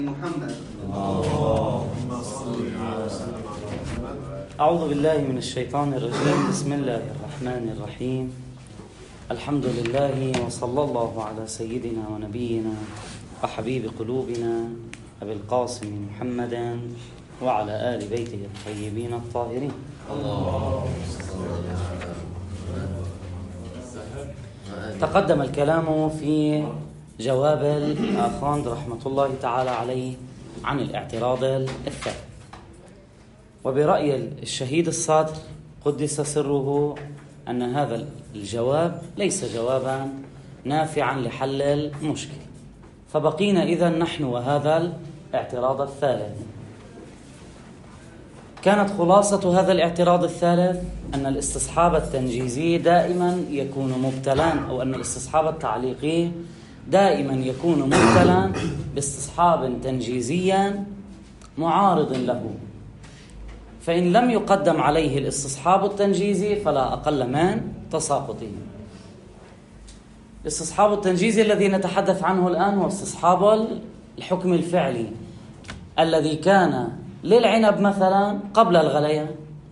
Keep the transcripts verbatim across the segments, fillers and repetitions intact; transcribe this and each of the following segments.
محمد. اللهم صل على سيدنا محمد. أعوذ بالله من الشيطان الرجيم. بسم الله الرحمن الرحيم. الحمد لله وصلى الله على سيدنا ونبينا وحبيب قلوبنا أبي القاسم محمد وعلى آل بيته الطيبين الطاهرين. تقدم الكلام في جواب الآخوند رحمة الله تعالى عليه عن الاعتراض الثالث، وبرأي الشهيد الصادر قدس سره أن هذا الجواب ليس جوابا نافعا لحل المشكل، فبقينا إذن نحن وهذا الاعتراض الثالث. كانت خلاصة هذا الاعتراض الثالث أن الاستصحاب التنجيزي دائما يكون مبتلا، أو أن الاستصحاب التعليقي دائما يكون مبتلا باستصحاب تنجيزيا معارض له، فإن لم يقدم عليه الاستصحاب التنجيزي فلا أقل من تساقطه. الاستصحاب التنجيزي الذي نتحدث عنه الآن هو استصحاب الحكم الفعلي الذي كان للعنب مثلا قبل الغليان،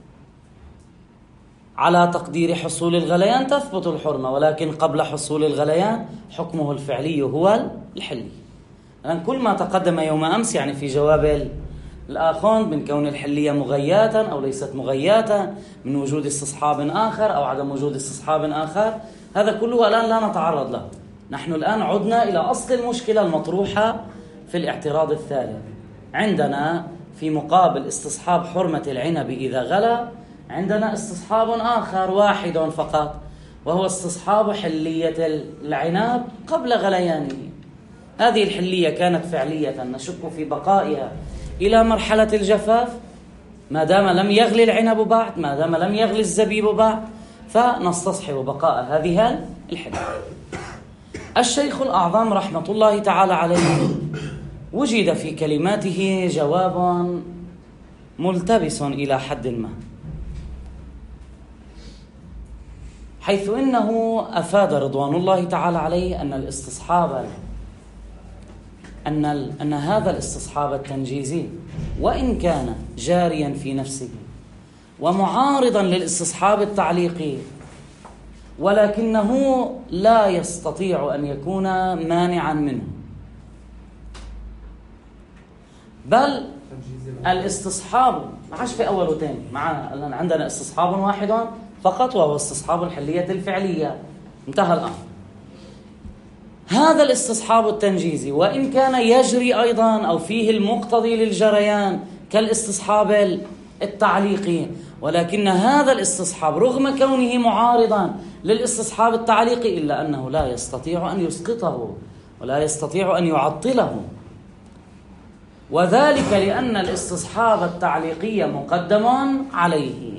على تقدير حصول الغليان تثبت الحرمة، ولكن قبل حصول الغليان حكمه الفعلي هو الحلي. الآن كل ما تقدم يوم أمس يعني في جواب الآخوند من كون الحلية مغياتا أو ليست مغياتا، من وجود استصحاب آخر أو عدم وجود استصحاب آخر، هذا كله الآن لا نتعرض له. نحن الآن عدنا إلى أصل المشكلة المطروحة في الاعتراض الثالث. عندنا في مقابل استصحاب حرمة العنب إذا غلى عندنا استصحاب آخر واحد فقط، وهو استصحاب حلية العنب قبل غليانه. هذه الحلية كانت فعلية نشك في بقائها إلى مرحلة الجفاف، ما دام لم يغلي العنب بعد، ما دام لم يغلي الزبيب بعد، فنستصحب بقاء هذه الحلية. الشيخ الأعظم رحمة الله تعالى عليه وجد في كلماته جواب ملتبس إلى حد ما، حيث إنه أفاد رضوان الله تعالى عليه أن الاستصحاب أن أن هذا الاستصحاب التنجيزي وإن كان جاريا في نفسه ومعارضا للاستصحاب التعليقي، ولكنه لا يستطيع أن يكون مانعا منه، بل الاستصحاب معاش في أول وثاني، معنا عندنا استصحاب واحد فقط وهو استصحاب الحلية الفعلية، انتهى الأمر. هذا الاستصحاب التنجيزي وإن كان يجري أيضا أو فيه المقتضي للجريان كالاستصحاب التعليقي، ولكن هذا الاستصحاب رغم كونه معارضا للاستصحاب التعليقي إلا أنه لا يستطيع أن يسقطه ولا يستطيع أن يعطله، وذلك لأن الاستصحاب التعليقي مقدم عليه،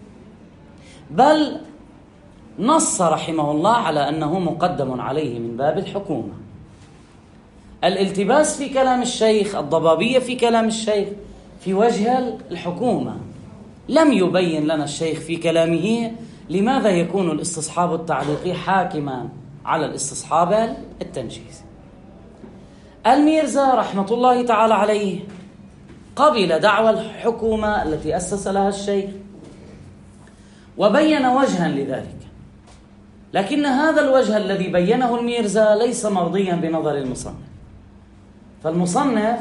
بل نص رحمه الله على أنه مقدم عليه من باب الحكومة. الالتباس في كلام الشيخ، الضبابية في كلام الشيخ في وجه الحكومة. لم يبين لنا الشيخ في كلامه لماذا يكون الاستصحاب التعليقي حاكما على الاستصحاب التنجيزي. الميرزا رحمة الله تعالى عليه قبل دعوى الحكومة التي أسس لها الشيخ وبين وجها لذلك، لكن هذا الوجه الذي بينه الميرزا ليس مرضيا بنظر المصنف. فالمصنف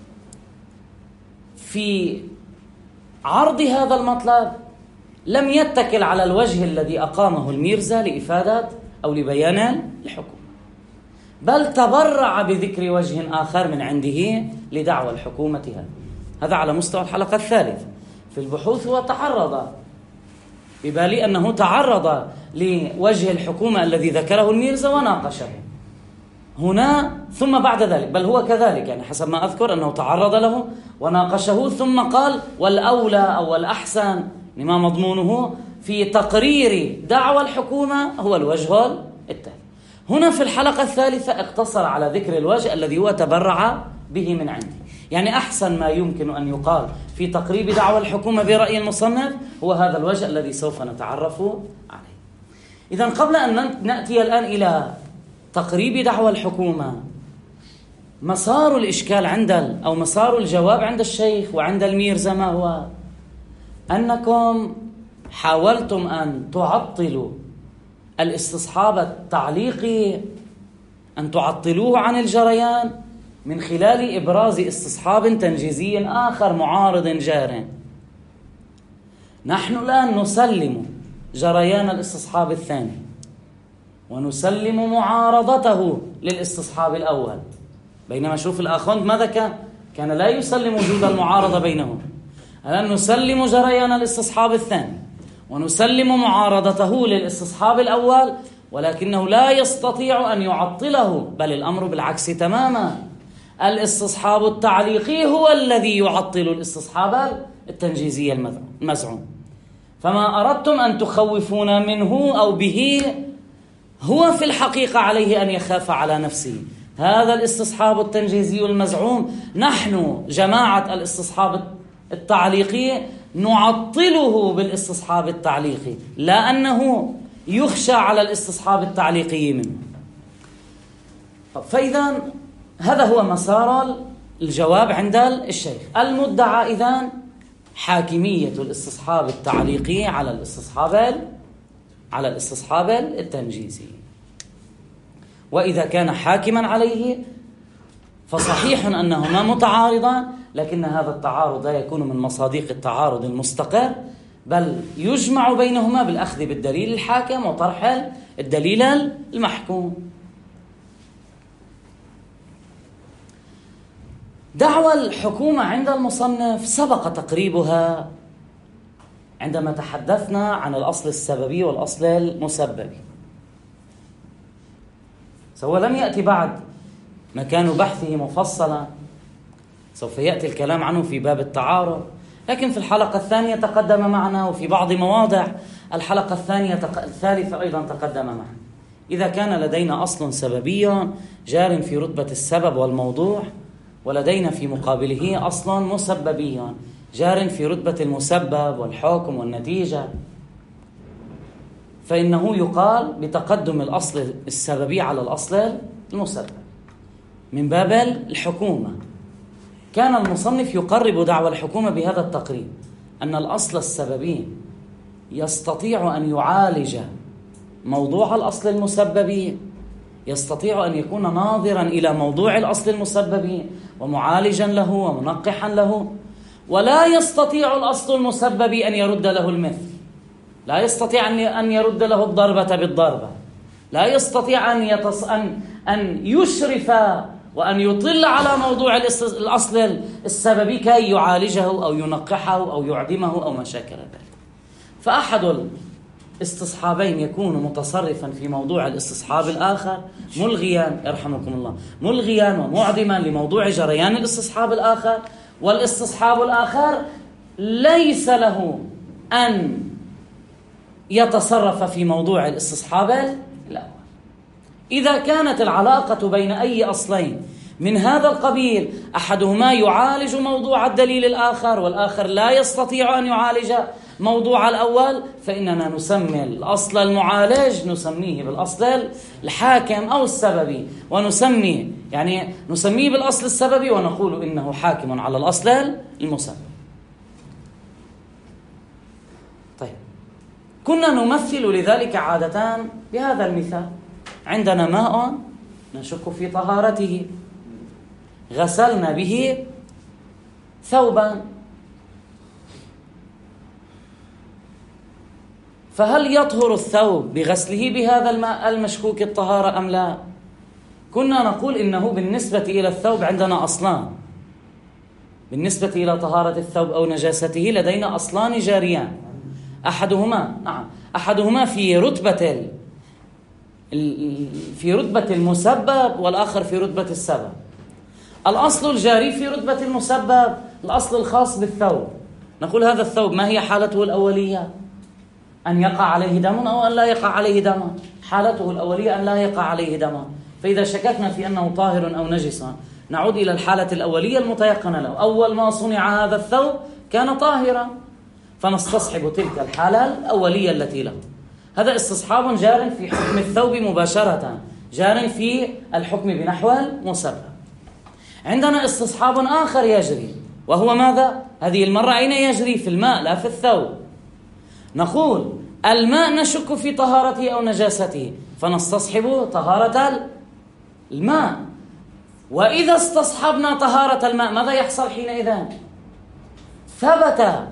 في عرض هذا المطلب لم يتكل على الوجه الذي أقامه الميرزا لإفادة أو لبيان الحكومة، بل تبرع بذكر وجه آخر من عنده لدعوى الحكومة. هذا هذا على مستوى الحلقة الثالثة في البحوث. هو تعرض ببالي أنه تعرض لوجه الحكومة الذي ذكره الميرزا وناقشه هنا ثم بعد ذلك، بل هو كذلك يعني حسب ما أذكر أنه تعرض له وناقشه ثم قال والأولى أو الأحسن لما مضمونه في تقرير دعوى الحكومة هو الوجه التالي. هنا في الحلقة الثالثة اقتصر على ذكر الوجه الذي هو تبرع به من عنده، يعني أحسن ما يمكن أن يقال في تقريب دعوى الحكومة برأي المصنف هو هذا الوجه الذي سوف نتعرف عليه. إذن قبل أن نأتي الآن إلى تقريب دعوى الحكومة مسار الإشكال عند أو مسار الجواب عند الشيخ وعند الميرزا ما هو؟ أنكم حاولتم أن تعطلوا الاستصحاب التعليقي، أن تعطلوه عن الجريان من خلال إبراز استصحاب تنجيزي آخر معارض جار. نحن الآن نسلم جريان الاستصحاب الثاني ونسلم معارضته للاستصحاب الأول، بينما شوف الآخوند ماذا كان؟ كان لا يسلم وجود المعارضة بينهم. الآن نسلم جريان الاستصحاب الثاني ونسلم معارضته للاستصحاب الأول، ولكنه لا يستطيع أن يعطله، بل الأمر بالعكس تماما. الاستصحاب التعليقي هو الذي يعطل الاستصحاب التنجيزي المزعوم. فما أردتم أن تخوفونا منه أو به هو في الحقيقة عليه أن يخاف على نفسه. هذا الاستصحاب التنجيزي المزعوم نحن جماعة الاستصحاب التعليقي نعطله بالاستصحاب التعليقي، لا أنه يخشى على الاستصحاب التعليقي منه. فإذا هذا هو مسار الجواب عند الشيخ. المدعى إذن حاكمية الاستصحاب التعليقي على الاستصحاب على الاستصحاب التنجيزي، وإذا كان حاكما عليه فصحيح أنهما متعارضان، لكن هذا التعارض لا يكون من مصادق التعارض المستقر، بل يجمع بينهما بالأخذ بالدليل الحاكم وطرح الدليل المحكوم. دعوى الحكومة عند المصنف سبق تقريبها عندما تحدثنا عن الأصل السببي والأصل المسببي، سوى لم يأتي بعد مكان بحثه مفصلا، سوف يأتي الكلام عنه في باب التعارض، لكن في الحلقة الثانية تقدم معنا، وفي بعض مواضع الحلقة الثانية تق... الثالثة أيضا تقدم معنا. إذا كان لدينا أصل سببي جار في رتبة السبب والموضوع، ولدينا في مقابله أصل مسببي جار في رتبة المسبب والحكم والنتيجة، فإنه يقال بتقدم الأصل السببي على الأصل المسبب من باب الحكومة. كان المصنف يقرب دعوى الحكومة بهذا التقريب، أن الأصل السببي يستطيع أن يعالج موضوع الأصل المسببي، يستطيع أن يكون ناظرا إلى موضوع الأصل المسببي ومعالجا له ومنقحا له، ولا يستطيع الأصل المسببي أن يرد له المثل، لا يستطيع أن يرد له الضربة بالضربة، لا يستطيع أن, يتص... أن... أن يشرف وأن يطل على موضوع الأصل السببي كي يعالجه أو ينقحه أو يعدمه أو ما شاكل ذلك. فأحد الاستصحابين يكون متصرفا في موضوع الاستصحاب الآخر ملغيا يرحمكم الله ملغيا ومعدما لموضوع جريان الاستصحاب الآخر، والاستصحاب الآخر ليس له أن يتصرف في موضوع الاستصحاب الأول. إذا كانت العلاقة بين أي أصلين من هذا القبيل أحدهما يعالج موضوع الدليل الآخر والآخر لا يستطيع أن يعالج موضوع الأول، فإننا نسمي الأصل المعالج نسميه بالأصل الحاكم أو السببي، ونسمي يعني نسميه بالأصل السببي ونقول إنه حاكم على الأصل المسبب. طيب، كنا نمثل لذلك عادة بهذا المثال: عندنا ماء نشك في طهارته، غسلنا به ثوبا، فهل يطهر الثوب بغسله بهذا الماء المشكوك الطهارة أم لا؟ كنا نقول إنه بالنسبة إلى الثوب عندنا أصلان، بالنسبة إلى طهارة الثوب أو نجاسته لدينا أصلان جاريان، أحدهما نعم أحدهما في رتبة في رتبة المسبب والآخر في رتبة السبب. الأصل الجاري في رتبة المسبب الأصل الخاص بالثوب، نقول هذا الثوب ما هي حالته الأولية؟ أن يقع عليه دم أو أن لا يقع عليه دم. حالته الأولية أن لا يقع عليه دم، فإذا شككنا في أنه طاهر أو نجس نعود إلى الحالة الأولية المتيقنة له، أول ما صنع هذا الثوب كان طاهرا، فنستصحب تلك الحالة الأولية التي له. هذا استصحاب جار في حكم الثوب مباشرة، جار في الحكم بنحو المسبب. عندنا استصحاب آخر يجري، وهو ماذا؟ هذه المرة أين يجري؟ في الماء لا في الثوب. نقول الماء نشك في طهارته أو نجاسته، فنستصحب طهارة الماء. وإذا استصحبنا طهارة الماء ماذا يحصل حينئذ؟ ثبت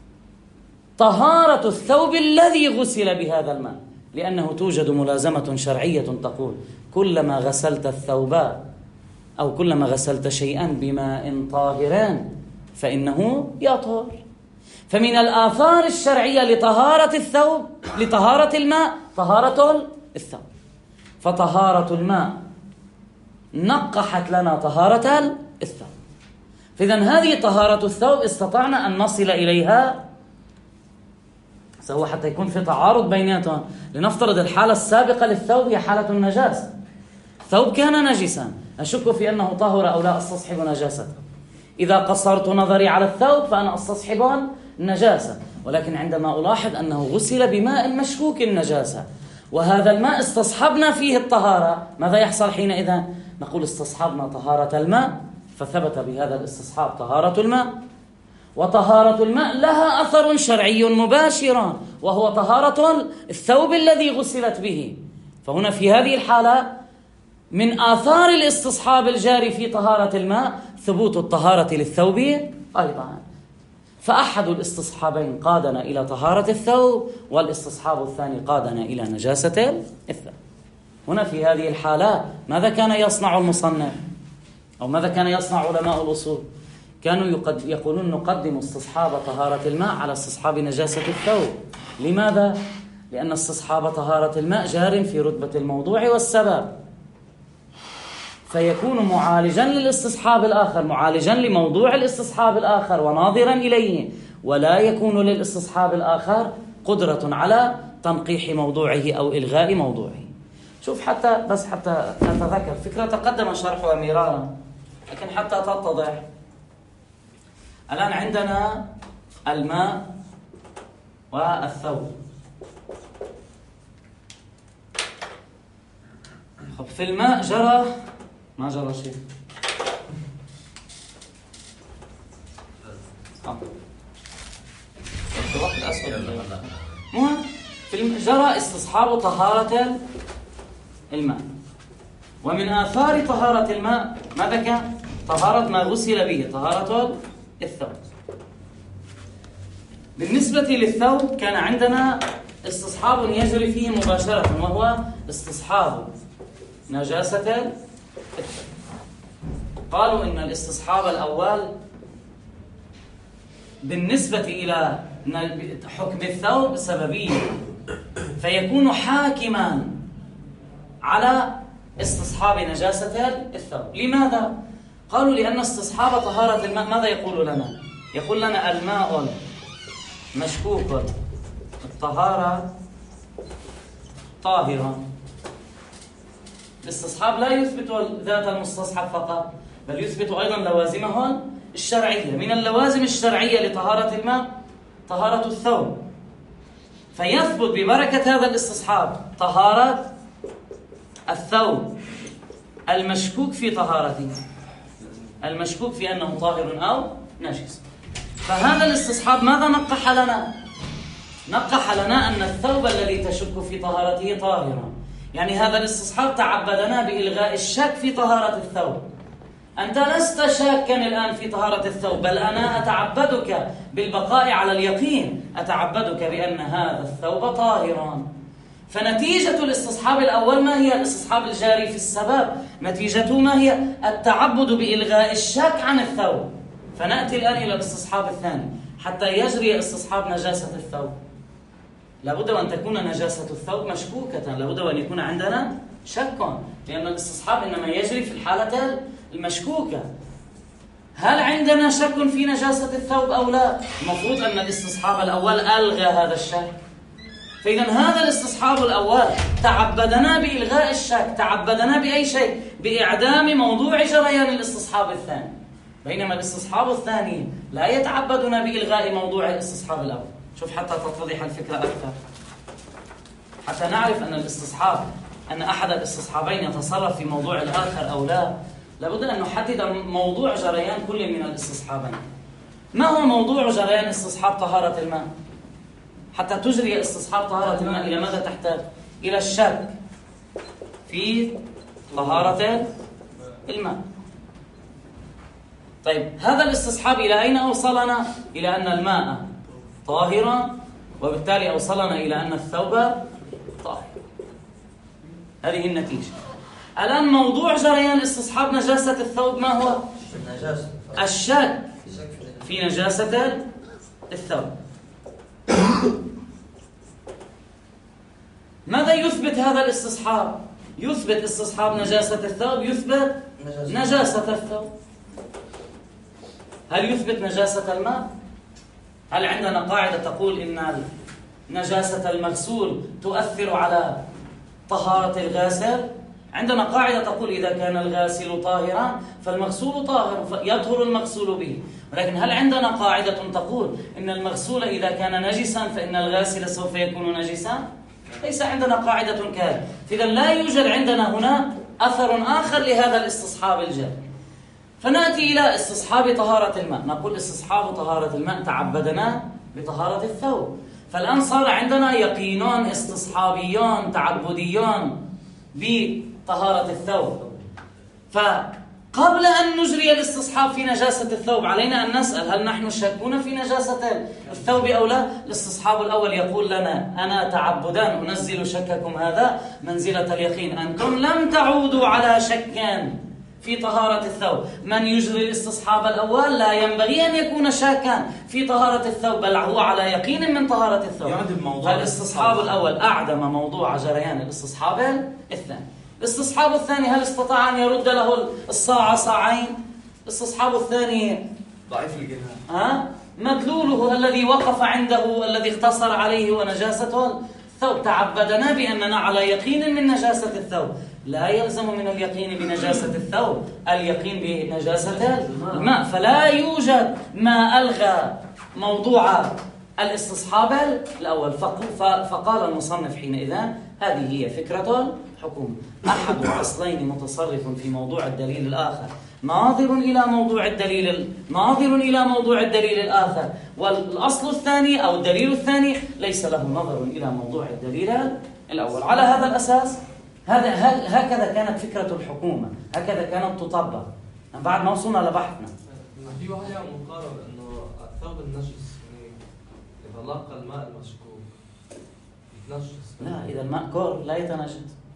طهارة الثوب الذي غسل بهذا الماء، لأنه توجد ملازمة شرعية تقول كلما غسلت الثوب أو كلما غسلت شيئا بماء طاهران فإنه يطهر. فمن الآثار الشرعية لطهارة الثوب لطهارة الماء طهارة الثوب، فطهارة الماء نقحت لنا طهارة الثوب. فإذن هذه طهارة الثوب استطعنا أن نصل إليها سوى حتى يكون في تعارض بيناتهم. لنفترض الحالة السابقة للثوب هي حالة النجاسة، ثوب كان نجسا أشك في أنه طهر أو لا أستصحب نجاسته. إذا قصرت نظري على الثوب فأنا أستصحب النجاسة، ولكن عندما ألاحظ أنه غسل بماء مشكوك النجاسة وهذا الماء استصحبنا فيه الطهارة، ماذا يحصل حينئذ؟ نقول استصحبنا طهارة الماء، فثبت بهذا الاستصحاب طهارة الماء. وطهارة الماء لها أثر شرعي مباشر وهو طهارة الثوب الذي غسلت به. فهنا في هذه الحالة من آثار الاستصحاب الجاري في طهارة الماء ثبوت الطهارة للثوب أيضا. فأحد الاستصحابين قادنا إلى طهارة الثوب، والاستصحاب الثاني قادنا إلى نجاسة الثوب. هنا في هذه الحالة ماذا كان يصنع المصنف أو ماذا كان يصنع علماء الأصول؟ كانوا يقولون نقدم استصحاب طهارة الماء على استصحاب نجاسة الثوب. لماذا؟ لأن استصحاب طهارة الماء جار في رتبة الموضوع والسبب، فيكون معالجا للاستصحاب الآخر، معالجا لموضوع الاستصحاب الآخر وناظرا إليه، ولا يكون للاستصحاب الآخر قدرة على تنقيح موضوعه أو إلغاء موضوعه. شوف حتى بس حتى نتذكر فكرة تقدم شرحها مرارا لكن حتى تتضح. الآن عندنا الماء والثوب. في الماء جرى ما جرى شيء آه. واحد أسود مهم في الم... جرى استصحاب طهارة الماء. ومن آثار طهارة الماء ماذا كان؟ طهارة ما غسل به، طهارة الثوب. بالنسبة للثوب كان عندنا استصحاب يجري فيه مباشرة وهو استصحاب نجاسة الثوب. قالوا إن الاستصحاب الأول بالنسبة إلى حكم الثوب سببي، فيكون حاكما على استصحاب نجاسة الثوب. لماذا؟ قالوا لأن استصحاب طهارة الماء ماذا يقول لنا؟ يقول لنا الماء مشكوك الطهارة طاهرا. الاستصحاب لا يثبت ذات المستصحب فقط، بل يثبت أيضا لوازمه الشرعية. من اللوازم الشرعية لطهارة الماء طهارة الثوب، فيثبت ببركة هذا الاستصحاب طهارة الثوب المشكوك في طهارته، المشكوك في أنه طاهر أو نجس. فهذا الاستصحاب ماذا نقح لنا؟ نقح لنا أن الثوب الذي تشك في طهارته طاهرا. يعني هذا الاستصحاب تعبدنا بإلغاء الشك في طهارة الثوب. أنت لست شاكا الآن في طهارة الثوب، بل أنا أتعبدك بالبقاء على اليقين، أتعبدك بأن هذا الثوب طاهرا. فنتيجة الاستصحاب الأول ما هي؟ الاستصحاب الجاري في السبب، نتيجته ما هي؟ التعبد بإلغاء الشك عن الثوب. فنأتي الآن إلى الاستصحاب الثاني. حتى يجري استصحاب نجاسة الثوب لابد وأن تكون نجاسة الثوب مشكوكة، لابد وأن يكون عندنا شك، لأن الاستصحاب إنما يجري في الحالة المشكوكة. هل عندنا شك في نجاسة الثوب أو لا؟ المفروض أن الاستصحاب الأول ألغى هذا الشك. فإذا هذا الاستصحاب الأول تعبدنا بإلغاء الشك، تعبدنا بأي شيء؟ بإعدام موضوع جريان الاستصحاب الثاني. بينما الاستصحاب الثاني لا يتعبدنا بإلغاء موضوع الاستصحاب الأول. شوف حتى تتضح الفكرة أكثر، حتى نعرف أن الاستصحاب أن أحد الاستصحابين يتصرف في موضوع الآخر أو لا. لابد أن نحدد موضوع جريان كل من الاستصحابين. ما هو موضوع جريان استصحاب طهارة الماء؟ حتى تجري استصحاب طهارة الماء إلى ماذا تحتاج؟ إلى الشك في طهارة الماء. طيب هذا الاستصحاب إلى أين أوصلنا؟ إلى أن الماء طاهرا، وبالتالي أوصلنا إلى أن الثوب طاهر. هذه النتيجة. الآن موضوع جريان استصحاب نجاسة الثوب ما هو؟ الشك في نجاسة الثوب. ماذا يثبت هذا الاستصحاب؟ يثبت استصحاب نجاسة الثوب، يثبت نجاسة الثوب. هل يثبت نجاسة الماء؟ هل عندنا قاعدة تقول إن نجاسة المغسول تؤثر على طهارة الغاسل؟ عندنا قاعدة تقول إذا كان الغاسل طاهرا فالمغسول طاهر، يطهر المغسول به. ولكن هل عندنا قاعدة تقول إن المغسول إذا كان نجسا فإن الغاسل سوف يكون نجسا؟ ليس عندنا قاعدة كذلك. إذا لا يوجد عندنا هنا أثر آخر لهذا الاستصحاب الجاري. فنأتي إلى استصحاب طهارة الماء، نقول استصحاب طهارة الماء تعبدنا بطهارة الثوب. فالآن صار عندنا يقينان استصحابيان تعبديان بطهارة الثوب. فقبل أن نجري الاستصحاب في نجاسة الثوب علينا أن نسأل هل نحن شاكون في نجاسة الثوب أو لا؟ الاستصحاب الأول يقول لنا أنا تعبدان أنزل شككم هذا منزلة اليقين، أنتم لم تعودوا على شك في طهارة الثوب. من يجري الاستصحاب الأول لا ينبغي أن يكون شاكا في طهارة الثوب، بل هو على يقين من طهارة الثوب. فالاستصحاب الأول أعدم موضوع جريان الاستصحاب الثاني. الاستصحاب الثاني هل استطاع أن يرد له الصاع صاعين؟ الاستصحاب الثاني ضعيف الجهة، ها مدلوله الذي وقف عنده الذي اقتصر عليه ونجاسته الثوب. تعبدنا بأننا على يقين من نجاسة الثوب، لا يلزم من اليقين بنجاسة الثوب اليقين بنجاسة الماء. فلا يوجد ما ألغى موضوع الاستصحاب الأول. فقال المصنف حينئذ هذه هي فكرة الحكومة. أحد أصلين متصرف في موضوع الدليل الآخر ناظر إلى موضوع الدليل ناظر إلى موضوع الدليل الآخر، والأصل الثاني أو الدليل الثاني ليس له نظر إلى موضوع الدليل الأول. على هذا الأساس هذا هكذا كانت فكرة الحكومة، هكذا كانت تطبق بعد ما وصلنا لبحثنا. في واحد مقارنة إنه الثوب النجس يعني إذا لاقى الماء المشكوك يتنجس. لا، إذا الماء كور لا يتنجس.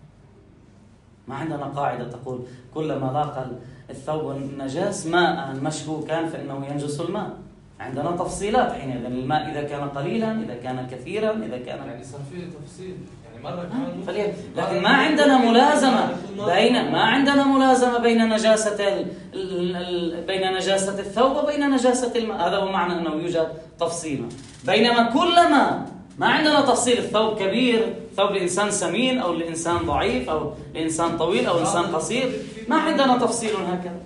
ما عندنا قاعدة تقول كلما لاقى الثوب النجاس ماء مشكوكا فإنه ينجس الماء. عندنا تفصيلات حينئذ. الماء إذا كان قليلا، إذا كان كثيرا، إذا كان يعني صار فيه تفصيل يعني مرة كمان. فليه؟ لكن ما عندنا ملازمة بين ما عندنا ملازمة بين نجاسة ال... ال... بين نجاسة الثوب وبين نجاسة الماء. هذا هو معنى أنه يوجد تفصيل. بينما كلما ما عندنا تفصيل، الثوب كبير، ثوب الإنسان سمين أو الإنسان ضعيف أو الإنسان طويل أو الإنسان قصير، ما عندنا تفصيل هكذا.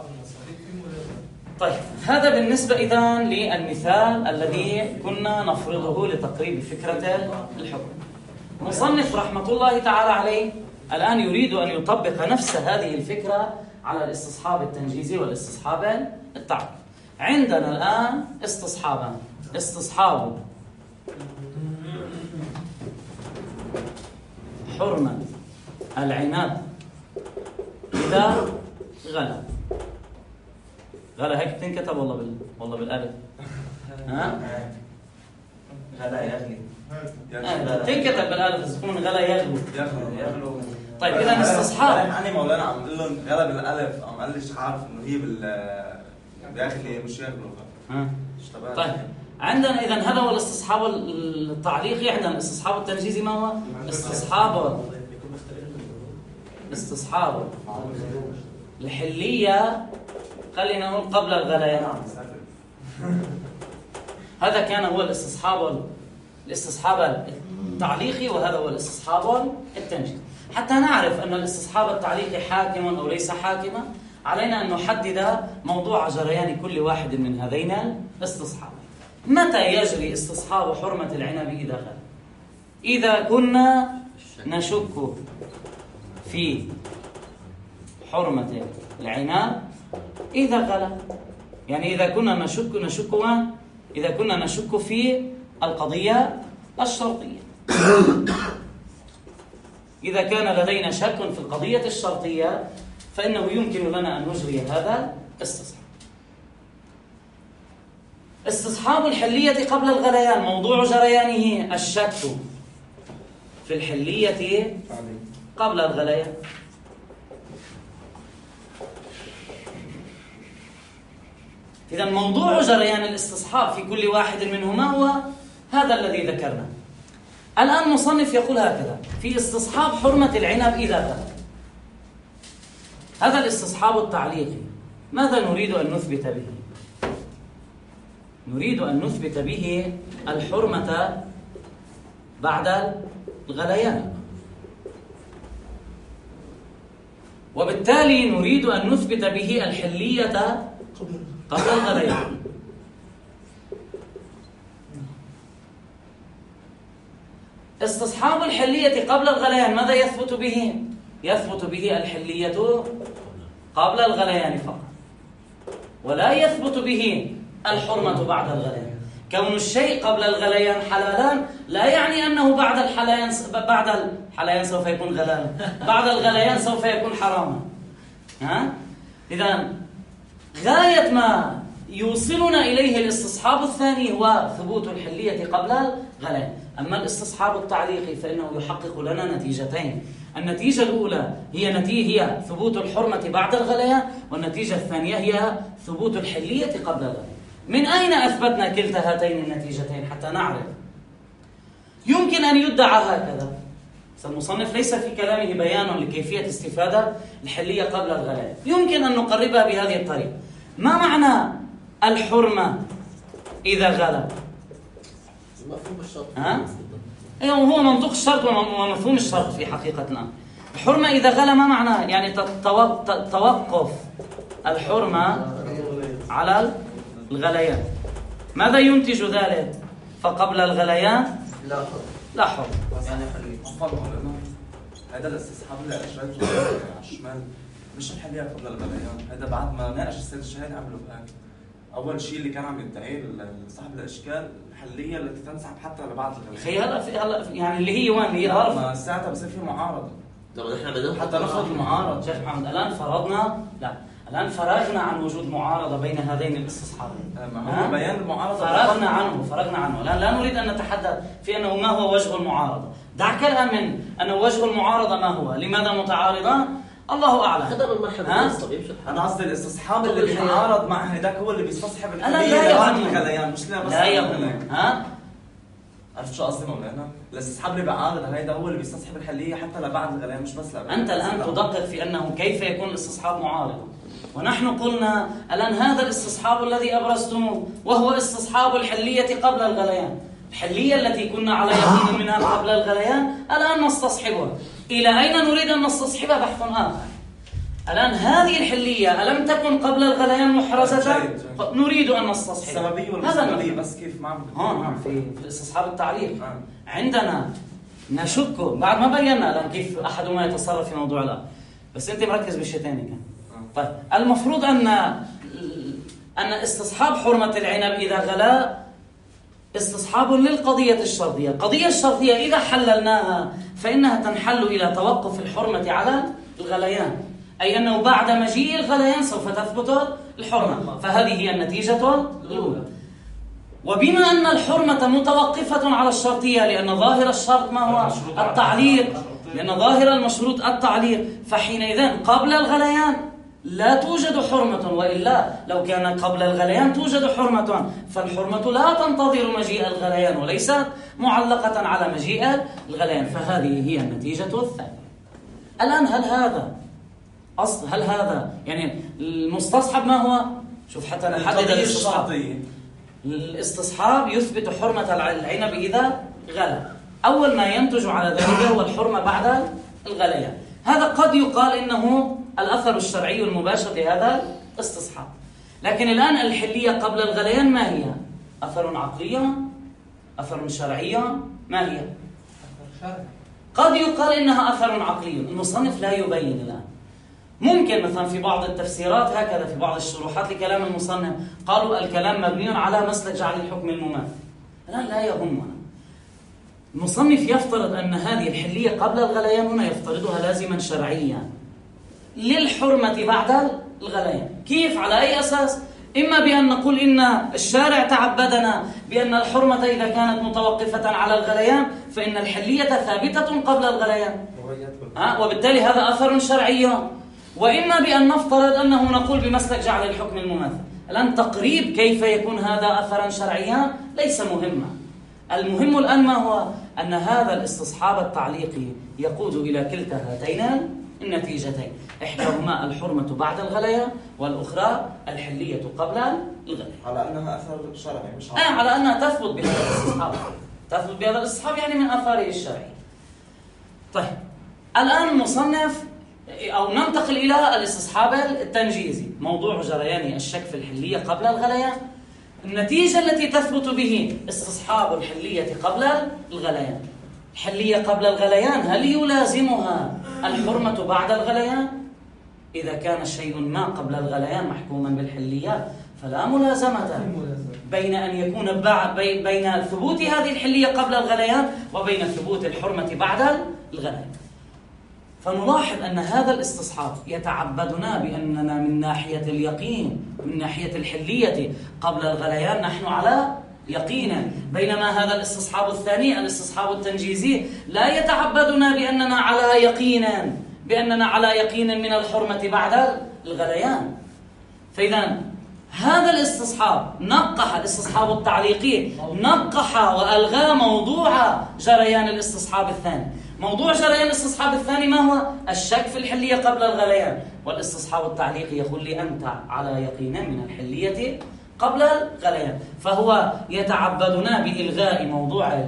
طيب هذا بالنسبة إذن للمثال الذي كنا نفرضه لتقريب فكرة الحكم. مصنف رحمة الله تعالى عليه الآن يريد أن يطبق نفس هذه الفكرة على الاستصحاب التنجيزي والاستصحاب التعبد. عندنا الآن استصحابان: استصحاب حرمة العناد إذا غلا. غلا هيك بتنكتب والله بال والله بالألف. ها؟ غلا يغلي. تنكتب بالألف إذا تكون غلا يغلو. يغلو. طيب إذا استصحاب. أنا مولانا عم قول لهم غلا بالألف، عم قال ليش عارف إنه هي بال بيغلي مش يغلو. ها. طيب عندنا إذا هذا هو الاستصحاب التعليقي. عندنا الاستصحاب التنجيزي ما هو؟ استصحاب استصحاب الحلية، خلينا نقول قبل الغليان. هذا كان هو الاستصحاب الاستصحاب التعليقي، وهذا هو الاستصحاب التنجيزي. حتى نعرف أن الاستصحاب التعليقي حاكم أو ليس حاكما، علينا أن نحدد موضوع جريان كل واحد من هذين الاستصحاب. متى يجري استصحاب حرمة العنب إذا غلا؟ إذا كنا نشك في حرمة العنب إذا غلا. يعني إذا كنا نشك نشك إذا كنا نشك في القضية الشرطية. إذا كان لدينا شك في القضية الشرطية فإنه يمكن لنا أن نجري هذا الاستصحاب. استصحاب الحلية قبل الغليان موضوع جريانه الشك في الحلية قبل الغليان. إذا موضوع جريان الاستصحاب في كل واحد منهما هو هذا الذي ذكرناه. الآن المصنف يقول هكذا في استصحاب حرمة العنب إذا غلا. هذا الاستصحاب التعليقي ماذا نريد أن نثبت به؟ نريد أن نثبت به الحرمة بعد الغليان، وبالتالي نريد أن نثبت به الحلية قبل الغليان. استصحاب الحلية قبل الغليان ماذا يثبت به؟ يثبت به الحلية قبل الغليان فقط، ولا يثبت به الحرمة بعد الغليان. كون الشيء قبل الغليان حلالا لا يعني أنه بعد الحليان بعد الحليان سوف يكون غلالا، بعد الغليان سوف يكون حراما. ها؟ إذا غاية ما يوصلنا إليه الاستصحاب الثاني هو ثبوت الحلية قبل الغليان. أما الاستصحاب التعليقي فإنه يحقق لنا نتيجتين. النتيجة الأولى هي نتيجة هي ثبوت الحرمة بعد الغليان، والنتيجة الثانية هي ثبوت الحلية قبل الغليان. من أين أثبتنا كلتا هاتين النتيجتين حتى نعرف؟ يمكن أن يدعى هكذا. المصنف ليس في كلامه بيان لكيفية استفادة الحلية قبل الغليان. يمكن أن نقربها بهذه الطريقة. ما معنى الحرمة إذا غلا؟ مفهوم الشرط. ها؟ أيوه هو منطق الشرط ومفهوم الشرط في حقيقتنا. الحرمة إذا غلا ما معناه؟ يعني توقف الحرمة على الغليان. ماذا ينتج ذلك؟ فقبل الغليان لا حرم. لا حرم. يعني حلية. هذا الاستصحاب اللي أشرته على الشمال مش الحلية قبل الغليان، هذا بعد ما ناقش السيد الشهيد عملوا بهيك. أول شيء اللي كان عم يدعيه صاحب الإشكال الحلية التي تنسحب حتى لبعد الغليان. خي هلا في هلا يعني اللي هي وين هي الغرف؟ ما ساعتها بصير في معارضة. طب احنا بدنا حتى نفرض المعارضة. شيخ محمد الآن فرضنا لا الآن فرغنا عن وجود معارضة بين هذين الاستصحابين. ما هو بيان المعارضة فرغنا عنه فرغنا عنه الآن لا نريد أن نتحدث في أنه ما هو وجه المعارضة. دعك الآن من أن وجه المعارضة ما هو، لماذا متعارضان؟ الله أعلم. هذا من مرحلة الصبي. أنا قصدي الاستصحاب اللي بيتعارض مع هذاك هو اللي بيستصحب الحلية لا بعد الغليان، مش لا بس لا يهم. ها؟ عرفت شو قصدي مولانا؟ الاستصحاب اللي بيعارض هيدا هو اللي بيستصحب الحلية حتى لبعد الغليان مش بس لبعد. أنت الآن تدقق في أنه كيف يكون الاستصحاب معارض، ونحن قلنا الآن هذا الاستصحاب الذي أبرزتموه وهو استصحاب الحلية قبل الغليان. الحلية التي كنا على يقين منها قبل الغليان الآن نستصحبها. إلى أين نريد أن نستصحبها بحث آخر. الآن هذه الحلية ألم تكن قبل الغليان محرزة؟ نريد أن نستصحبها. السببية والمسببية بس كيف ما هون في في الاستصحاب التعليق عندنا نشك بعد ما بينا الآن كيف أحدهما يتصرف في موضوع الآن، بس أنت مركز بالشيئين كان. طيب المفروض أن أن استصحاب حرمة العنب إذا غلا استصحاب للقضية الشرطية. القضية الشرطية إذا حللناها فإنها تنحل إلى توقف الحرمة على الغليان، أي أنه بعد مجيء الغليان سوف تثبت الحرمة، فهذه هي النتيجة الأولى. وبما أن الحرمة متوقفة على الشرطية لأن ظاهر الشرط ما هو التعليق، لأن ظاهر المشروط التعليق، فحينئذ قبل الغليان لا توجد حرمة، وإلا لو كان قبل الغليان توجد حرمة، فالحرمة لا تنتظر مجيء الغليان وليست معلقة على مجيء الغليان، فهذه هي النتيجة الثانية. الآن هل هذا أصل هل هذا يعني المستصحب ما هو؟ شوف حتى نحدد الاستصحاب. الاستصحاب يثبت حرمة العنب إذا غلا. أول ما ينتج على ذلك هو الحرمة بعد الغليان. هذا قد يقال إنه الأثر الشرعي المباشر لهذا الاستصحاب. لكن الآن الحلية قبل الغليان ما هي؟ أثر عقلي؟ أثر شرعي؟ ما هي؟ قد يقال إنها أثر عقلي. المصنف لا يبين الآن. ممكن مثلا في بعض التفسيرات هكذا، في بعض الشروحات لكلام المصنف قالوا الكلام مبني على مسلك جعل الحكم المماثل. الآن لا يهمنا، المصنف يفترض أن هذه الحلية قبل الغليان هنا يفترضها لازما شرعيا للحرمة بعد الغليان. كيف؟ على أي أساس؟ إما بأن نقول إن الشارع تعبدنا بأن الحرمة إذا كانت متوقفة على الغليان فإن الحلية ثابتة قبل الغليان، أه؟ وبالتالي هذا أثر شرعي. وإما بأن نفترض أنه نقول بمسلك جعل الحكم المماثل. الآن تقريب كيف يكون هذا أثرا شرعيا ليس مهما، المهم الآن ما هو؟ أن هذا الاستصحاب التعليقي يقود إلى كلتا هاتين النتيجتين، إحداهما الحرمة بعد الغليان والأخرى الحلية قبل الغليان، على أنها أثر شرعي مش آه على أنها تثبت بهذا الاستصحاب، تثبت بهذا الاستصحاب يعني من آثاره الشرعي. طيب الآن المصنف أو ننتقل إلى الاستصحاب التنجيزي، موضوع جريان الشك في الحلية قبل الغليان. النتيجة التي تثبت به استصحاب الحلية قبل الغليان، الحلية قبل الغليان هل يلازمها الحرمة بعد الغليان؟ إذا كان شيء ما قبل الغليان محكوما بالحلية فلا ملازمة بين أن يكون بين ثبوت هذه الحلية قبل الغليان وبين ثبوت الحرمة بعد الغليان. فنلاحظ أن هذا الاستصحاب يتعبدنا بأننا من ناحية اليقين، من ناحية الحلية قبل الغليان نحن على يقينا، بينما هذا الاستصحاب الثاني الاستصحاب التنجيزي لا يتعبدنا بأننا على يقينا، بأننا على يقين من الحرمة بعد الغليان. فإذا هذا الاستصحاب نقح، الاستصحاب التعليقي نقح وألغى موضوع جريان الاستصحاب الثاني. موضوع جريان الاستصحاب الثاني ما هو؟ الشك في الحلية قبل الغليان، والاستصحاب التعليقي يقول لي أنت على يقين من الحلية قبل الغليان، فهو يتعبدنا بإلغاء موضوع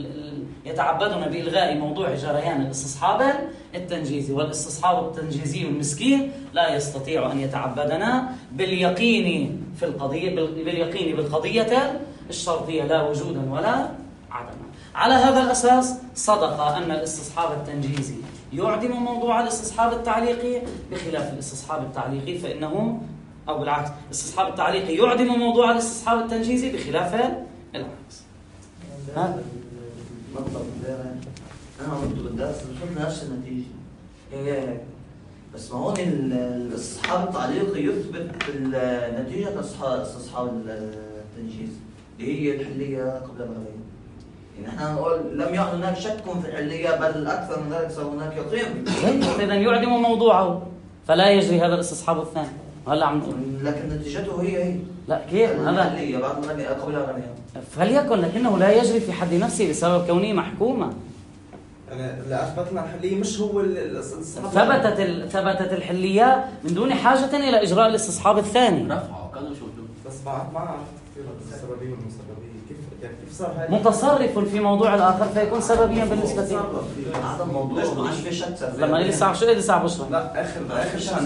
يتعبدنا بإلغاء موضوع جريان الاستصحاب التنجيزي، والاستصحاب التنجيزي المسكين لا يستطيع أن يتعبدنا باليقين في القضية باليقين بالقضية الشرطية لا وجودا ولا عدما. على هذا الأساس صدق أن الاستصحاب التنجيزي يعدم موضوع الاستصحاب التعليقي، بخلاف الاستصحاب التعليقي فإنه أو بالعكس الاستصحاب التعليقي يعدم موضوع الاستصحاب التنجيزي بخلاف العكس. ها؟ مطلب أنا عملت بالدرس بشوف نفس النتيجة هي، بس ما هون الاستصحاب التعليقي يثبت النتيجة استصحاب التنجيزي اللي هي الحلية قبل الغليان. يعني احنا نقول لم يعد هناك شك في الحلية، بل أكثر من ذلك صار هناك يقين. إذا يعدم موضوعه فلا يجري هذا الاستصحاب الثاني. هلا عم نقول لكن نتيجته هي هي. لا كيف هذا؟ الحلية بعد قبل الغليان. فليكن، لكنه لا يجري في حد نفسه بسبب كونه محكومة. يعني اللي أثبتنا الحلية مش هو الاستصحاب. ثبتت ال... ثبتت الحلية من دون حاجة إلى إجراء الاستصحاب الثاني. رفعه كانوا شو بس بعد ما عرفت كثير السببية والمسببية، كيف يعني كيف صار هذا؟ متصرف في موضوع الآخر فيكون سببيا بالنسبة لي. هذا الموضوع مش في شك. لما لي ساعة شو إيه ساعة بشرة؟ لا آخر آخر شيء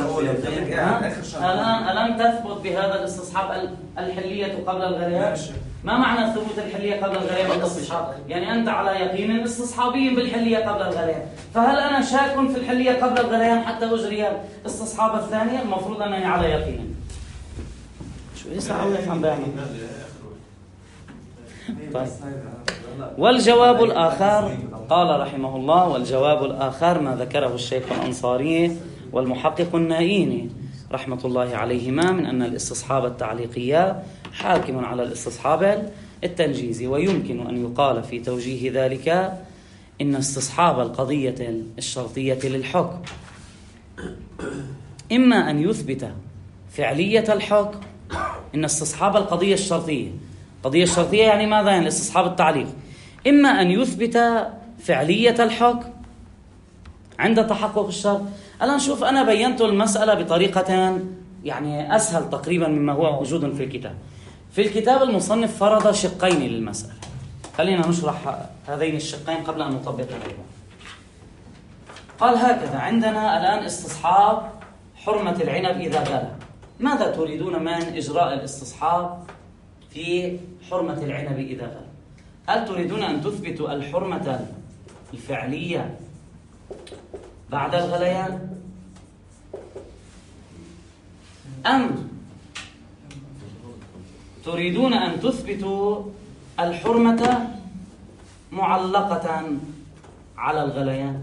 آخر شيء. الآن ألم تثبت بهذا الاستصحاب الحلية قبل الغليان؟ ما معنى ثبوت الحلية قبل الغليان بالاستصحاب؟ يعني أنت على يقين استصحابي بالحلية قبل الغليان، فهل أنا شاك في الحلية قبل الغليان حتى أجري الاستصحاب الثانية؟ المفروض أنني على يقين. شو إيه ساعة ولا عم بعمل؟ طيب. والجواب الآخر قال رحمه الله: والجواب الآخر ما ذكره الشيخ الأنصاري والمحقق النائيني رحمة الله عليهما من أن الاستصحاب التعليقية حاكم على الاستصحاب التنجيزي، ويمكن أن يقال في توجيه ذلك إن استصحاب القضية الشرطية للحكم إما أن يثبت فعلية الحكم، إن استصحاب القضية الشرطية، القضية الشرطية يعني ماذا؟ يعني الاستصحاب التعليق، إما أن يثبت فعلية الحكم عند تحقق الشرط. الآن نشوف، أنا بينت المسألة بطريقة يعني أسهل تقريبا مما هو موجود في الكتاب. في الكتاب المصنف فرض شقين للمسألة، خلينا نشرح هذين الشقين قبل أن نطبق عليهم. قال هكذا: عندنا الآن استصحاب حرمة العنب إذا غلى. ماذا تريدون من إجراء الاستصحاب في حرمة العنب إذا غلى؟ هل تريدون أن تثبتوا الحرمة الفعلية بعد الغليان، أم تريدون أن تثبتوا الحرمة معلقة على الغليان؟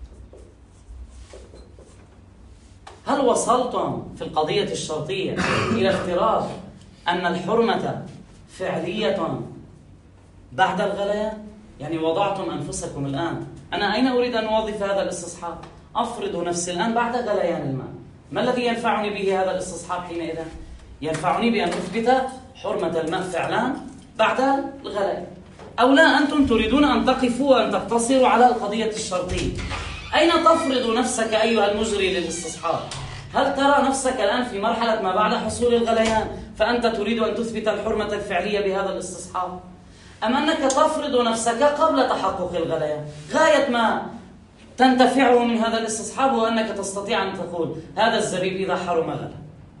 هل وصلتم في القضية الشرطية إلى افتراض أن الحرمة فعلية بعد الغليان؟ يعني وضعتم أنفسكم الآن، أنا أين أريد أن أوظف هذا الاستصحاب؟ أفرض نفسي الآن بعد غليان الماء، ما الذي ينفعني به هذا الاستصحاب حينئذ؟ ينفعني بأن أثبت حرمة الماء فعلا بعد الغليان. أو لا، أنتم تريدون أن تقفوا وأن تقتصروا على القضية الشرطية. أين تفرض نفسك أيها المجري للاستصحاب؟ هل ترى نفسك الآن في مرحلة ما بعد حصول الغليان فأنت تريد أن تثبت الحرمة الفعلية بهذا الاستصحاب؟ أم أنك تفرض نفسك قبل تحقق الغليان؟ غاية ما تنتفعه من هذا الاستصحاب هو أنك تستطيع أن تقول هذا الزبيب إذا حرم غلى.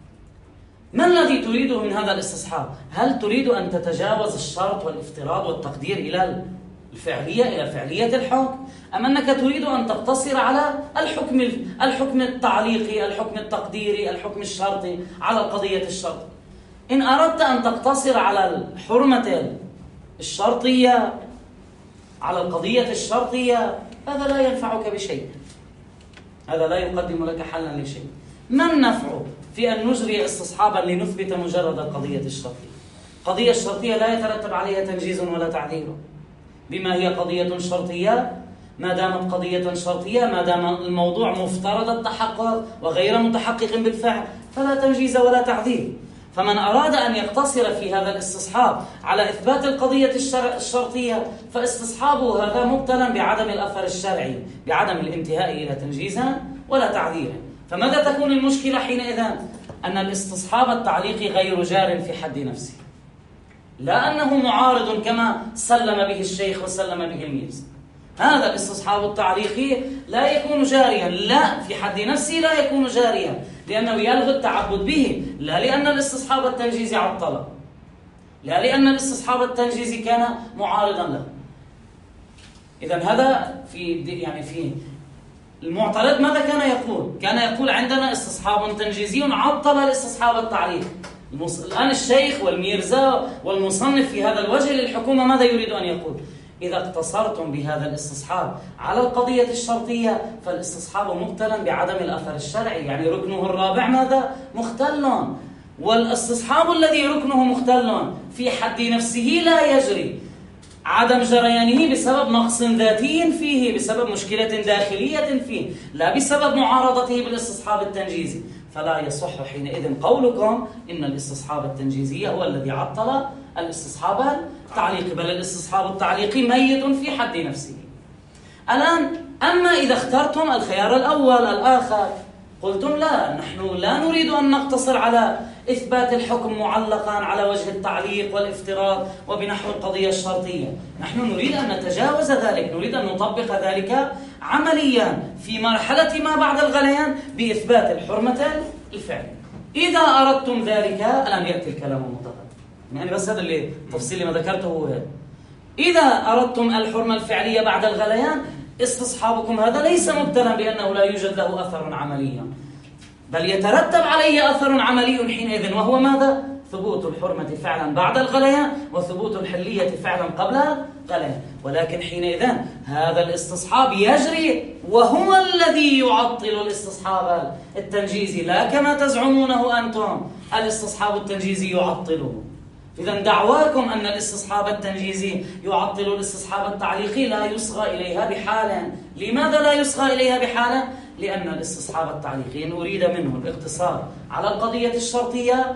ما الذي تريده من هذا الاستصحاب؟ هل تريد أن تتجاوز الشرط والافتراض والتقدير إلى الفعلية، إلى فعلية الحكم؟ أم أنك تريد أن تقتصر على الحكم الحكم التعليقي، الحكم التقديري، الحكم الشرطي على القضية الشرطية؟ إن أردت أن تقتصر على الحرمة الشرطية، على القضية الشرطية، هذا لا ينفعك بشيء، هذا لا يقدم لك حلا لشيء. ما النفع في أن نجري استصحابا لنثبت مجرد القضية الشرطية؟ القضية الشرطية لا يترتب عليها تنجيز ولا تعديل. بما هي قضية شرطية، ما دامت قضية شرطية، ما دام الموضوع مفترض التحقق وغير متحقق بالفعل، فلا تنجيز ولا تعديل. فمن أراد أن يقتصر في هذا الاستصحاب على إثبات القضية الشرطية فاستصحابه هذا مبتلى بعدم الأثر الشرعي، بعدم الانتهاء إلى تنجيز ولا تعديل. فماذا تكون المشكلة حينئذ؟ أن الاستصحاب التعليقي غير جار في حد نفسه، لا أنه معارض كما سلم به الشيخ وسلم به الميرزا. هذا الاستصحاب التعليقي لا يكون جاريا، لا في حد نفسه لا يكون جاريا، لأنه يلغي التعبد به، لا لأن الاستصحاب التنجيزي عطله، لا لأن الاستصحاب التنجيزي كان معارضا له. إذن هذا في يعني في المعترض ماذا كان يقول؟ كان يقول عندنا استصحاب تنجيزي عطل الاستصحاب التعليقي. الآن الشيخ والميرزا والمصنف في هذا الوجه للحكومة ماذا يريد أن يقول؟ إذا اقتصرتم بهذا الاستصحاب على القضية الشرطية فالاستصحاب مبتلى بعدم الأثر الشرعي، يعني ركنه الرابع ماذا؟ مختل. والاستصحاب الذي ركنه مختل في حد نفسه لا يجري، عدم جريانه بسبب نقص ذاتي فيه، بسبب مشكلة داخلية فيه، لا بسبب معارضته بالاستصحاب التنجيزي. فلا يصح حينئذ قولكم إن الاستصحاب التنجيزي هو الذي عطل الاستصحاب التعليقي، بل الاستصحاب التعليقي ميت في حد نفسه. الآن أما إذا اخترتم الخيار الأول الآخر، قلتم لا، نحن لا نريد أن نقتصر على إثبات الحكم معلقا على وجه التعليق والافتراض وبنحو القضية الشرطية، نحن نريد أن نتجاوز ذلك، نريد أن نطبق ذلك عمليا في مرحلة ما بعد الغليان بإثبات الحرمة الفعلية. إذا أردتم ذلك، الآن يأتي الكلام المتقدم، يعني بس هذا اللي تفصيل ما ذكرته هو هذا. إذا أردتم الحرمة الفعلية بعد الغليان، استصحابكم هذا ليس مبتلى بأنه لا يوجد له أثر عملي، بل يترتب عليه أثر عملي حينئذ، وهو ماذا؟ ثبوت الحرمة فعلا بعد الغليان وثبوت الحلية فعلا قبل الغليان. ولكن حينئذ هذا الاستصحاب يجري وهو الذي يعطل الاستصحاب التنجيزي، لا كما تزعمونه أنتم الاستصحاب التنجيزي يعطله. إذن دعواكم أن الاستصحاب التنجيزي يعطل الاستصحاب التعليقي لا يصغى إليها بحال. لماذا لا يصغى إليها بحال؟ لأن الاستصحاب التعليقي إن أريد منه الاقتصار على القضية الشرطية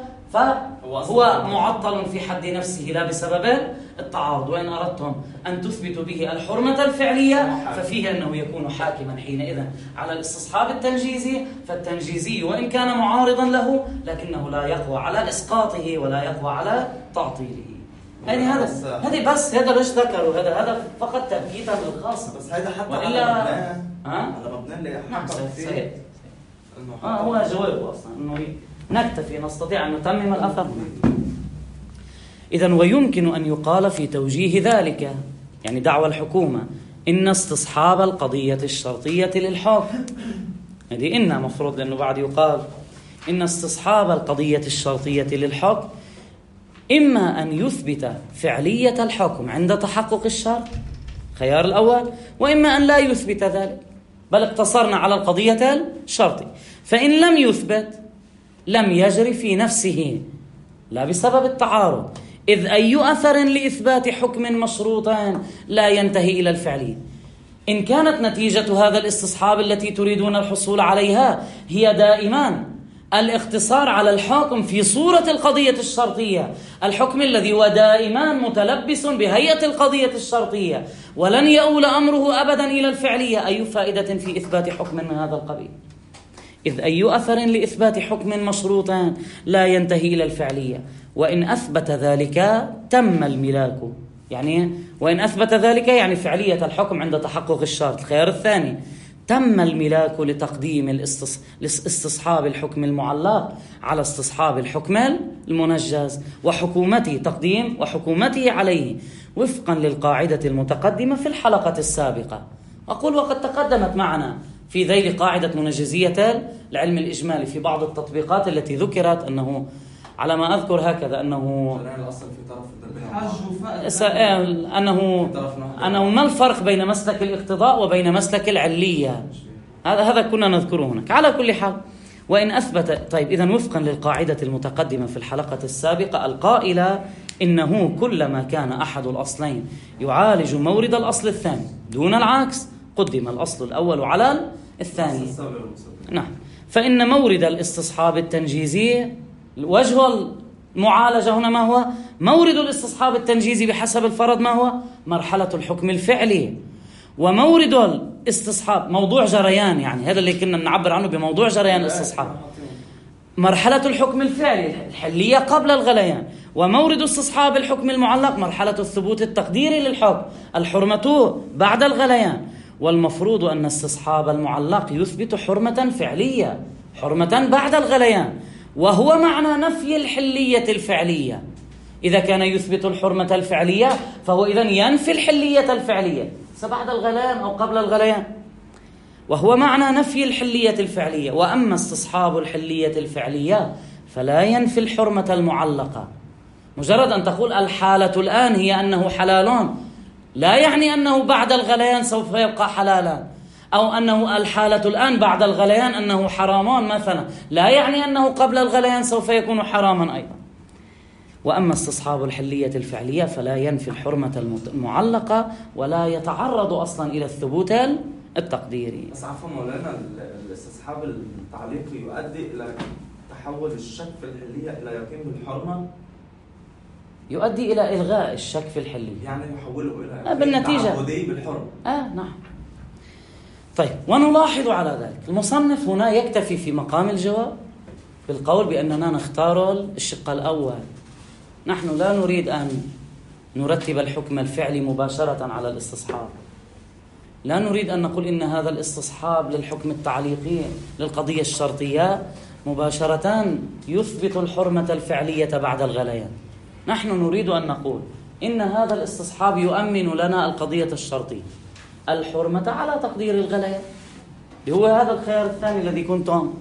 فهو معطل في حد نفسه لا بسبب التعارض، وإن أردتم أن تثبتوا به الحرمة الفعلية ففيه أنه يكون حاكما حينئذ على الاستصحاب التنجيزي، فالتنجيزي وإن كان معارضا له لكنه لا يقوى على إسقاطه ولا يقوى على تعطيله. يعني هذا هذه بس هذا ليش ذكروا هذا هذا فقط تأكيدا للخاص، بس هذا حتى وإلا على ها على مبنى اللي نعم حقق فيه سيد. آه هو جوابه أصلا إنه نكتفي نستطيع أن نتمم الأثر. إذن ويمكن أن يقال في توجيه ذلك، يعني دعوى الحكومة إن استصحاب القضية الشرطية للحكم، هذه إن مفروض، لأنه بعد يقال إن استصحاب القضية الشرطية للحكم إما أن يثبت فعلية الحكم عند تحقق الشرط، خيار الأول، وإما أن لا يثبت ذلك، بل اقتصرنا على القضية الشرطية. فإن لم يثبت لم يجري في نفسه، لا بسبب التعارض، إذ أي أثر لإثبات حكم مشروط لا ينتهي إلى الفعلية. إن كانت نتيجة هذا الاستصحاب التي تريدون الحصول عليها هي دائما الاقتصار على الحكم في صورة القضية الشرطية، الحكم الذي هو دائما متلبس بهيئة القضية الشرطية ولن يؤول أمره أبدا إلى الفعلية، أي فائدة في إثبات حكم من هذا القبيل؟ إذ أي أثر لإثبات حكم مشروط لا ينتهي إلى الفعلية، وإن أثبت ذلك تم الملاك. يعني وإن أثبت ذلك يعني فعلية الحكم عند تحقق الشرط. الخيار الثاني: تم الملاك لتقديم استصحاب الحكم المعلق على استصحاب الحكم المنجز وحكومته، تقديم وحكومته عليه وفقا للقاعدة المتقدمة في الحلقة السابقة. أقول وقد تقدمت معنا في ذيل قاعدة منجزية العلم الإجمالي في بعض التطبيقات التي ذكرت أنه على ما أذكر هكذا أنه الأصل في طرف أنه أنه ما الفرق بين مسلك الاقتضاء وبين مسلك العلية. هذا هذا كنا نذكره هناك. على كل حال، وإن أثبت، طيب إذن وفقا للقاعدة المتقدمة في الحلقة السابقة القائلة إنه كلما كان أحد الأصلين يعالج مورد الأصل الثاني دون العكس قدم الأصل الأول على الثاني. نعم. فإن مورد الاستصحاب التنجيزي، وجه المعالجة هنا ما هو؟ مورد الاستصحاب التنجيزي بحسب الفرض ما هو؟ مرحلة الحكم الفعلي. ومورد الاستصحاب موضوع جريان، يعني هذا اللي كنا نعبر عنه بموضوع جريان الاستصحاب، مرحلة الحكم الفعلي الحلية قبل الغليان. ومورد استصحاب الحكم المعلق مرحلة الثبوت التقديري للحكم، الحرمة بعد الغليان. والمفروض أن استصحاب المعلق يثبت حرمة فعلية، حرمة بعد الغليان، وهو معنى نفي الحلية الفعلية. إذا كان يثبت الحرمة الفعلية فهو إذن ينفي الحلية الفعلية بعد الغليان أو قبل الغليان، وهو معنى نفي الحلية الفعلية. وأما استصحاب الحلية الفعلية فلا ينفي الحرمة المعلقة. مجرد أن تقول الحالة الآن هي أنه حلال لا يعني أنه بعد الغليان سوف يبقى حلالا، أو أنه الحالة الآن بعد الغليان أنه حرامان مثلا، لا يعني أنه قبل الغليان سوف يكون حراما أيضا. وأما استصحاب الحلية الفعلية فلا ينفي الحرمة المعلقة ولا يتعرض أصلا إلى الثبوت التقديري. بس عفوا مولانا، الاستصحاب التعليقي يؤدي إلى تحول الشك في الحلية إلى يقين بالحرمة، يؤدي إلى إلغاء الشك في الحلية، يعني يحوله إلى آه بالنتيجة تعبدي بالحرمة. آه نعم. طيب، ونلاحظ على ذلك المصنف هنا يكتفي في مقام الجواب بالقول بأننا نختار الشق الأول. نحن لا نريد أن نرتب الحكم الفعلي مباشرة على الاستصحاب، لا نريد أن نقول إن هذا الاستصحاب للحكم التعليقي للقضية الشرطية مباشرة يثبت الحرمة الفعلية بعد الغليان. نحن نريد أن نقول إن هذا الاستصحاب يؤمن لنا القضية الشرطية الحرمة على تقدير الغليان، هو هذا الخيار الثاني الذي كنتم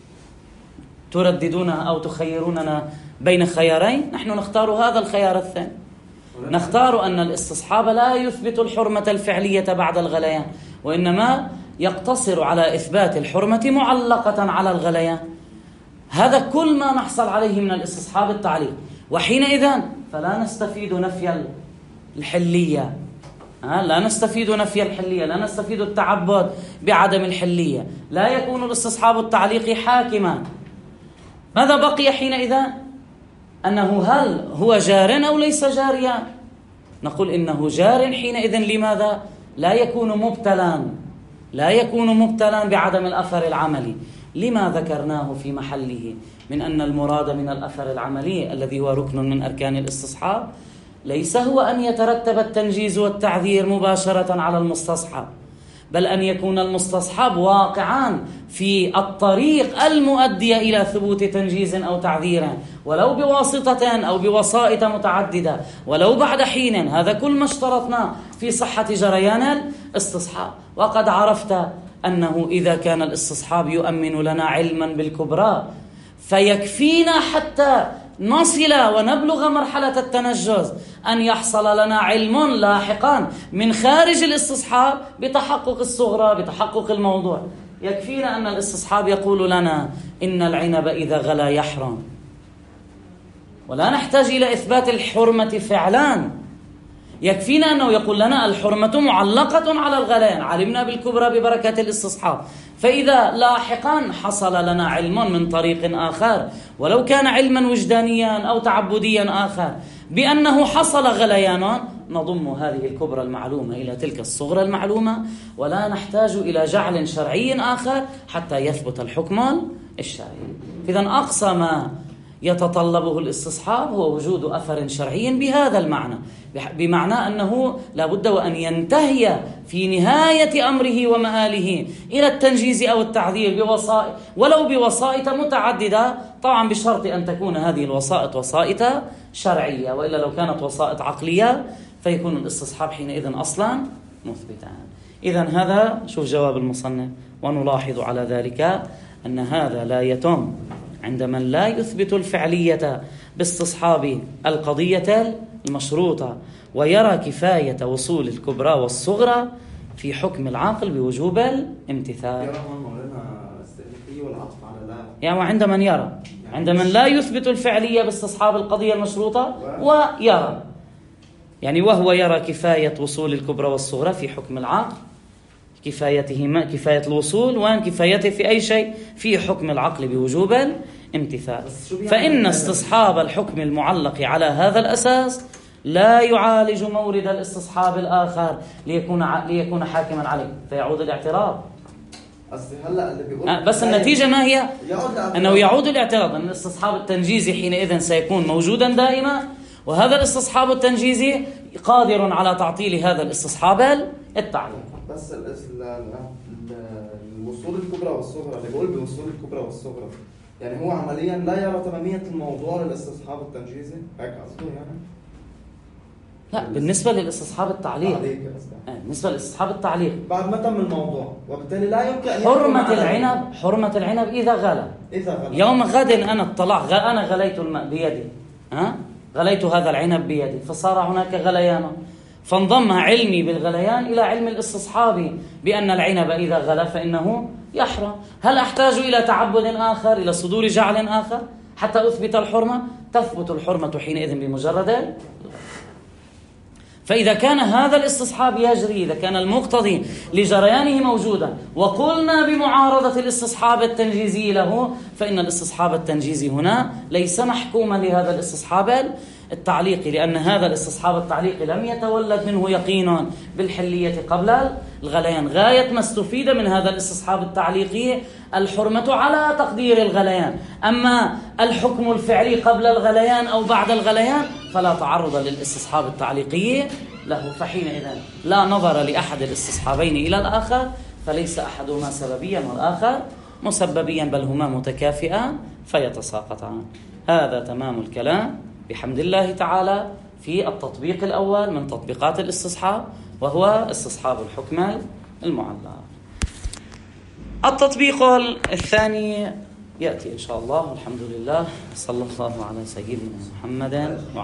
ترددونه أو تخيروننا بين خيارين. نحن نختار هذا الخيار الثاني، نختار أن الاستصحاب لا يثبت الحرمة الفعلية بعد الغليان، وإنما يقتصر على إثبات الحرمة معلقة على الغليان. هذا كل ما نحصل عليه من الاستصحاب التعليق، وحينئذ فلا نستفيد نفي الحلية، لا نستفيد نفي الحلية، لا نستفيد التعبد بعدم الحلية، لا يكون الاستصحاب التعليقي حاكما. ماذا بقي حينئذ؟ أنه هل هو جار أو ليس جاريا؟ نقول إنه جار حينئذ. لماذا؟ لا يكون مبتلا، لا يكون مبتلا بعدم الأثر العملي. لما ذكرناه في محله من أن المراد من الأثر العملي الذي هو ركن من أركان الاستصحاب ليس هو أن يترتب التنجيز والتعذير مباشرة على المستصحب، بل أن يكون المستصحب واقعا في الطريق المؤدية إلى ثبوت تنجيز أو تعذير، ولو بواسطة أو بوسائط متعددة، ولو بعد حين. هذا كل ما اشترطنا في صحة جريان الاستصحاب. وقد عرفت أنه إذا كان الاستصحاب يؤمن لنا علما بالكبرى فيكفينا حتى نصل ونبلغ مرحلة التنجز أن يحصل لنا علم لاحقا من خارج الاستصحاب بتحقق الصغرى، بتحقق الموضوع. يكفينا أن الاستصحاب يقول لنا إن العنب إذا غلا يحرم، ولا نحتاج إلى إثبات الحرمة فعلا. يكفينا أنه يقول لنا الحرمة معلقة على الغليان، علمنا بالكبرى ببركة الاستصحاب. فإذا لاحقا حصل لنا علم من طريق آخر، ولو كان علما وجدانيا أو تعبديا آخر، بأنه حصل غليان، نضم هذه الكبرى المعلومة إلى تلك الصغرى المعلومة، ولا نحتاج إلى جعل شرعي آخر حتى يثبت الحكم الشرعي. إذا أقصى ما يتطلبه الاستصحاب هو وجود أثر شرعي بهذا المعنى، بمعنى أنه لا بد وأن ينتهي في نهاية أمره ومآله إلى التنجيز أو التعذير بوسائط، ولو بوسائط متعددة، طبعا بشرط أن تكون هذه الوسائط وسائط شرعية، وإلا لو كانت وسائط عقلية فيكون الاستصحاب حينئذ أصلا مثبتا. إذا هذا شوف جواب المصنف، ونلاحظ على ذلك أن هذا لا يتم عند من لا يثبت الفعلية باستصحاب القضية المشروطة، ويرى كفاية وصول الكبرى والصغرى في حكم العاقل بوجوب الامتثال. يعني عند من يرى، عند من لا يثبت الفعلية باستصحاب القضية المشروطة ويرى، يعني وهو يرى كفاية وصول الكبرى والصغرى في حكم العقل، كفايتهما كفاية الوصول وان كفايته في أي شيء في حكم العقل بوجوب الامتثال. فإن استصحاب الحكم المعلق على هذا الأساس لا يعالج مورد الاستصحاب الآخر ليكون ع... ليكون حاكما عليه، فيعود الاعتراض. هلا اللي بيقول بس النتيجة ما هي؟ أنه يعود الاعتراض، أن الاستصحاب التنجيزي حينئذ سيكون موجودا دائما، وهذا الاستصحاب التنجيزي قادر على تعطيل هذا الاستصحاب التعليل. بس الوصول الكبرى والصغرى اللي بيقول بوصول الكبرى والصغرى، يعني هو عمليا لا يرى تمامية الموضوع للاستصحاب التنجيزي، هيك قصده يعني؟ لا، بالنسبة للاستصحاب التعليق، بالنسبة للاستصحاب التعليق بعد ما تم الموضوع، وبالتالي لا يمكن أن حرمة العنب، حرمة العنب إذا غلى. إذا غلى يوم غد أنا اطلع أنا غليت الماء بيدي، ها غليت هذا العنب بيدي، فصار هناك غليان، فانضم علمي بالغليان إلى علم الاستصحاب بأن العنب إذا غلى فإنه يحرم. هل أحتاج إلى تعبد آخر، إلى صدور جعل آخر حتى أثبت الحرمة؟ تثبت الحرمة حينئذ بمجرد. فإذا كان هذا الاستصحاب يجري، إذا كان المقتضي لجريانه موجودا، وقلنا بمعارضة الاستصحاب التنجيزي له، فإن الاستصحاب التنجيزي هنا ليس محكوما لهذا الاستصحاب التعليقي، لأن هذا الاستصحاب التعليقي لم يتولد منه يقين بالحلية قبل الغليان. غاية ما استفيد من هذا الاستصحاب التعليقي الحرمة على تقدير الغليان، أما الحكم الفعلي قبل الغليان أو بعد الغليان فلا تعرض للاستصحاب التعليقي له، فحينئذ لا نظر لأحد الاستصحابين إلى الآخر، فليس أحدهما سببيا والآخر مسببيا، بل هما متكافئان فيتساقطان. هذا تمام الكلام بحمد الله تعالى في التطبيق الأول من تطبيقات الاستصحاب، وهو استصحاب الحكم المعلق. التطبيق الثاني يأتي إن شاء الله، والحمد لله، صلى الله على سيدنا محمد.